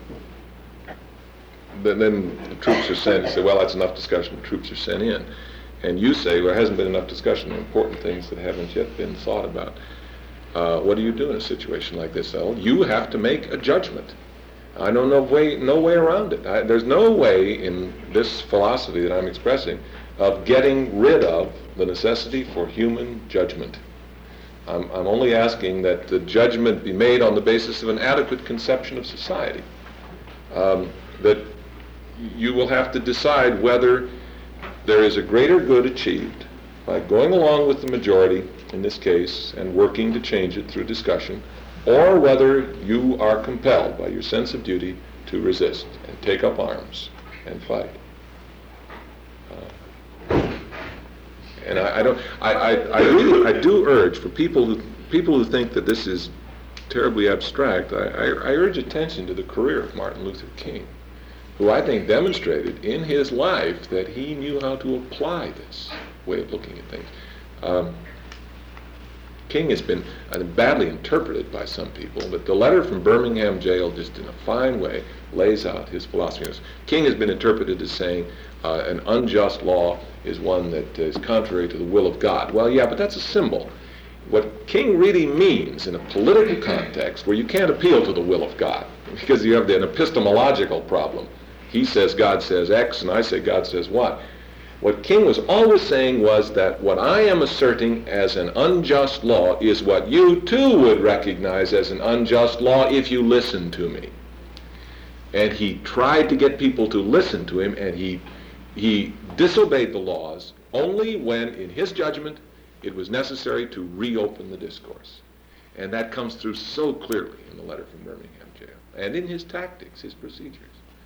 [SPEAKER 1] the troops are sent. You say, well, that's enough discussion. The troops are sent in, and you say, well, there hasn't been enough discussion on important things that haven't yet been thought about. What do you do in a situation like this, El? You have to make a judgment. I know no way around it. There's no way in this philosophy that I'm expressing of getting rid of the necessity for human judgment. I'm only asking that the judgment be made on the basis of an adequate conception of society. That you will have to decide whether there is a greater good achieved by going along with the majority in this case and working to change it through discussion, or whether you are compelled by your sense of duty to resist and take up arms and fight. And I do urge for people who think that this is terribly abstract, I urge attention to the career of Martin Luther King, who I think demonstrated in his life that he knew how to apply this way of looking at things. King has been badly interpreted by some people, but the letter from Birmingham jail just in a fine way lays out his philosophy. King has been interpreted as saying an unjust law is one that is contrary to the will of God. Well, yeah, but that's a symbol. What King really means in a political context where you can't appeal to the will of God because you have an epistemological problem. He says God says X and I say God says Y. What King was always saying was that what I am asserting as an unjust law is what you too would recognize as an unjust law if you listen to me. And he tried to get people to listen to him, and he disobeyed the laws only when, in his judgment, it was necessary to reopen the discourse. And that comes through so clearly in the letter from Birmingham jail, and in his tactics, his procedures.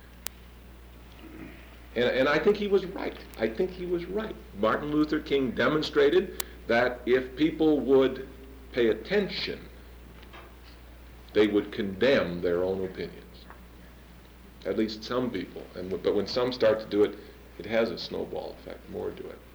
[SPEAKER 1] And I think he was right. I think he was right. Martin Luther King demonstrated that if people would pay attention, they would condemn their own opinions. At least some people. But when some start to do it, it has a snowball effect. More do it.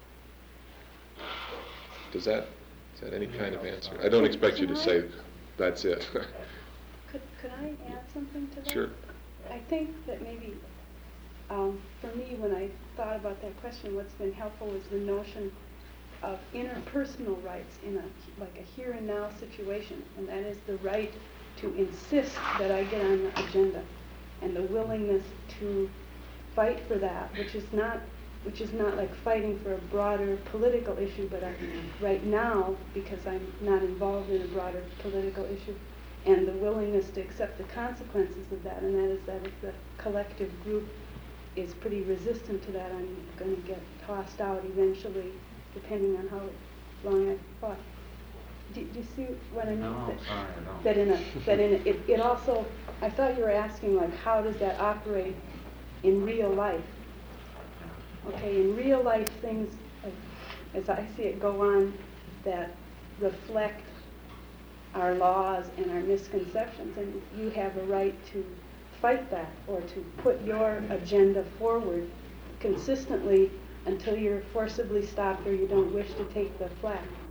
[SPEAKER 1] Is that any kind of answer? I don't expect you to say that's it.
[SPEAKER 9] Could I add something to that?
[SPEAKER 1] Sure.
[SPEAKER 9] I think that maybe, for me, when I thought about that question, what's been helpful is the notion of interpersonal rights in a here and now situation, and that is the right to insist that I get on the agenda, and the willingness to fight for that, which is not like fighting for a broader political issue, but right now, because I'm not involved in a broader political issue, and the willingness to accept the consequences of that, and that is that if the collective group is pretty resistant to that, I'm going to get tossed out eventually, depending on how long I've fought. Do you see what I mean?
[SPEAKER 11] No, sorry, I don't.
[SPEAKER 9] That in it also, I thought you were asking, like, how does that operate in real life? Okay, in real life, things, as I see it, go on that reflect our laws and our misconceptions, and you have a right to fight that or to put your agenda forward consistently until you're forcibly stopped or you don't wish to take the flak.